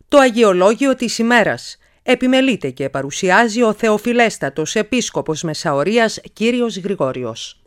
Το Αγιολόγιο της ημέρας επιμελείται και παρουσιάζει ο Θεοφιλέστατος Επίσκοπος Μεσαωρίας Κύριος Γρηγόριος.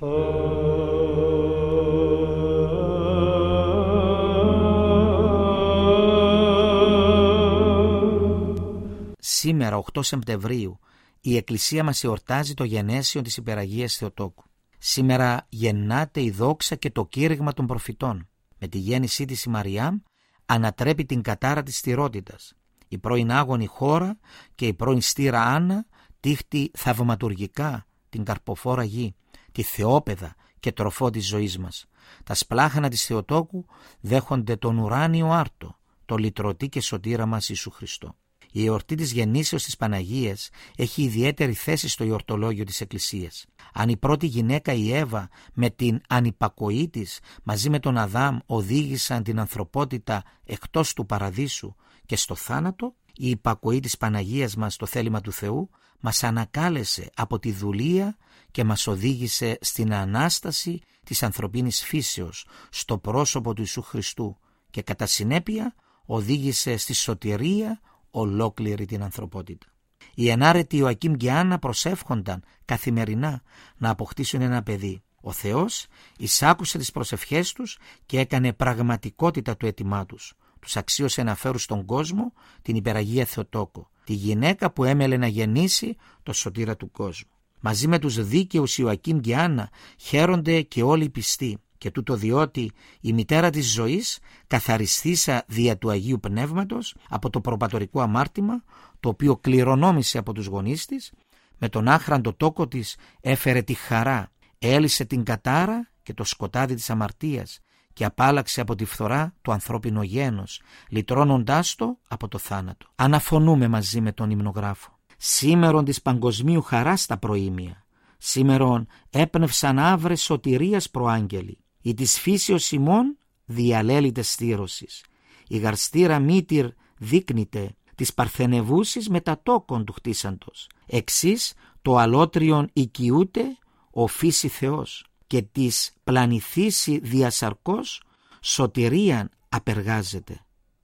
Σήμερα, 8 Σεπτεμβρίου, η Εκκλησία μας εορτάζει το γενέσιο της Υπεραγίας Θεοτόκου. Σήμερα γεννάται η δόξα και το κήρυγμα των προφητών. Με τη γέννησή της η Μαριάμ ανατρέπει την κατάρα της στηρότητας. Η πρώην άγονη χώρα και η πρώην στήρα Άννα τύχτη θαυματουργικά την καρποφόρα γη, τη θεόπαιδα και τροφό της ζωής μας. Τα σπλάχανα της Θεοτόκου δέχονται τον ουράνιο άρτο, το λυτρωτή και σωτήρα μας Ιησού Χριστό. Η εορτή της γεννήσεως της Παναγίας έχει ιδιαίτερη θέση στο εορτολόγιο της Εκκλησίας. Αν η πρώτη γυναίκα, η Εύα, με την ανυπακοή της μαζί με τον Αδάμ οδήγησαν την ανθρωπότητα εκτός του παραδείσου και στο θάνατο, η υπακοή της Παναγίας μας στο θέλημα του Θεού μας ανακάλεσε από τη δουλεία και μας οδήγησε στην Ανάσταση της ανθρωπίνης φύσεως στο πρόσωπο του Ιησού Χριστού και κατά συνέπεια οδήγησε στη σωτηρία ολόκληρη την ανθρωπότητα. Οι ενάρετοι Ιωακήμ και Άννα προσεύχονταν καθημερινά να αποκτήσουν ένα παιδί. Ο Θεός εισάκουσε τις προσευχές τους και έκανε πραγματικότητα το αίτημά τους. Τους αξίωσε να φέρουν στον κόσμο την Υπεραγία Θεοτόκο, τη γυναίκα που έμελε να γεννήσει το σωτήρα του κόσμου. Μαζί με τους δίκαιους Ιωακήμ και Άννα χαίρονται και όλοι οι πιστοί, και τούτο διότι η μητέρα της ζωής καθαριστήσα δια του Αγίου Πνεύματος από το προπατορικό αμάρτημα, το οποίο κληρονόμησε από τους γονείς της, με τον άχραντο τόκο της έφερε τη χαρά, έλυσε την κατάρα και το σκοτάδι της αμαρτίας και απάλαξε από τη φθορά το ανθρώπινο γένος, λυτρώνοντάς το από το θάνατο. Αναφωνούμε μαζί με τον υμνογράφο. Σήμερον της παγκοσμίου χαράς τα προήμια, σήμερον έπνευσαν άβρες σωτηρίας προάγγελοι, η της φύσεως ημών διαλέλητες στήρωσης, η γαρστήρα μήτυρ δείκνυται της παρθενευούσης με τα τόκον του χτίσαντος, εξής το αλότριον οικιούται ο φύση Θεός και της πλανηθήσει διασαρκός σωτηρίαν απεργάζεται.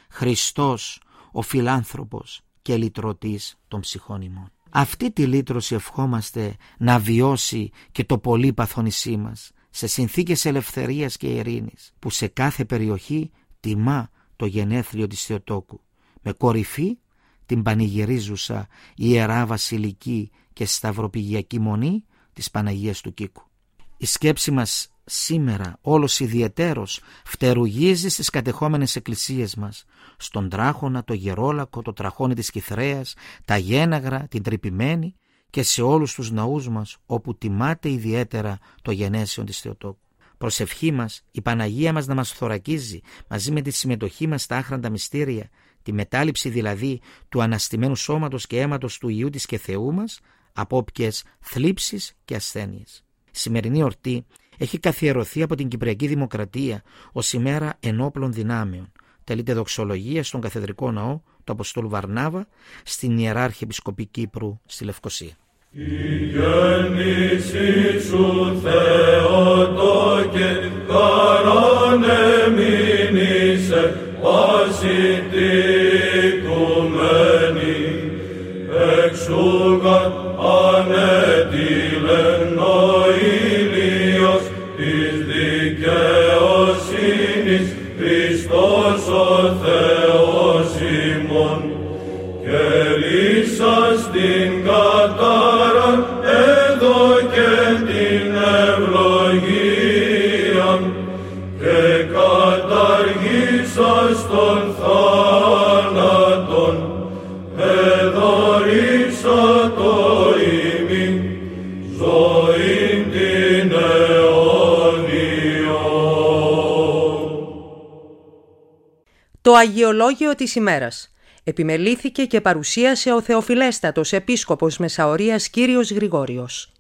Χριστός ο φιλάνθρωπος και λυτρωτής των ψυχών ημών. Αυτή τη λύτρωση ευχόμαστε να βιώσει και το πολύπαθο νησί μας σε συνθήκες ελευθερίας και ειρήνης, που σε κάθε περιοχή τιμά το γενέθλιο της Θεοτόκου, με κορυφή την πανηγυρίζουσα Ιερά Βασιλική και Σταυροπηγιακή Μονή της Παναγίας του Κίκου. Η σκέψη μας σήμερα όλος ιδιαιτέρως φτερουγίζει στις κατεχόμενες εκκλησίες μας, στον Τράχονα, το Γερόλακο, το Τραχώνι της Κιθρέας, τα Γέναγρα, την Τρυπημένη και σε όλους τους ναούς μας όπου τιμάται ιδιαίτερα το γενέσιον της Θεοτόκου. Προσευχή μας η Παναγία μας να μας θωρακίζει μαζί με τη συμμετοχή μας στα άχραντα μυστήρια, τη μετάληψη δηλαδή του αναστημένου σώματος και αίματος του Υιού της και Θεού μας από όποιες θλίψεις και ασθένειες. Η σημερινή ορτή έχει καθιερωθεί από την Κυπριακή Δημοκρατία ως ημέρα ενόπλων δυνάμεων. Τελείται δοξολογία στον Καθεδρικό Ναό του Αποστόλου Βαρνάβα στην Ιερά Αρχιεπισκοπή Κύπρου στη Λευκοσία. Η γέννηση σου Θεοτόκε χαράν εμείνησε ασυντικουμένη εξούγαν ανέτειλεν ο ήλιος της δικαιοσύνης Χριστός ο Θεός ημών και λύσας την κατάραν έδωκε την ευλογία και καταργήσας τον θάνατον εδωρήσα το ημί ζωήν την αιώνιο. Το Αγιολόγιο της ημέρας επιμελήθηκε και παρουσίασε ο Θεοφιλέστατος Επίσκοπος Μεσαωρίας Κύριος Γρηγόριος.